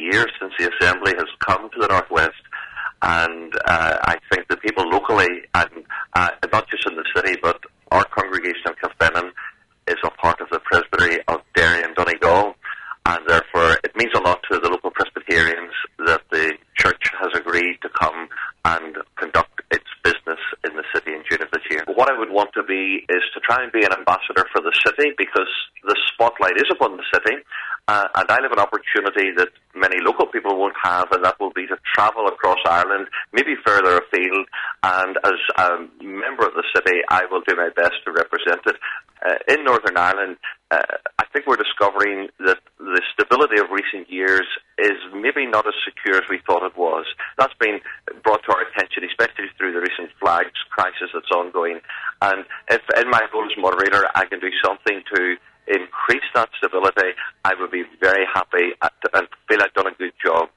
years since the Assembly has come to the Northwest, and I think the people locally, and not just in the city, but our congregation in Kilfennan is a part of the Presbytery of Derry and Donegal, and therefore it means a lot to the local Presbyterians that the church has agreed to come and conduct its business in the city in June of this year. What I would want to be is to try and be an ambassador for the city, because the spotlight is upon the city, and I have an opportunity that many local people won't have, and that will be to travel across Ireland, maybe further afield, and as a member of the city, I will do my best to represent it. In Northern Ireland, I think we're discovering that the stability of recent years is maybe not as secure as we thought it was. That's been brought to our attention, especially through the recent flags crisis that's ongoing. And if in my role as moderator I can do something to increase that stability, I would be very happy and feel I've done a good job.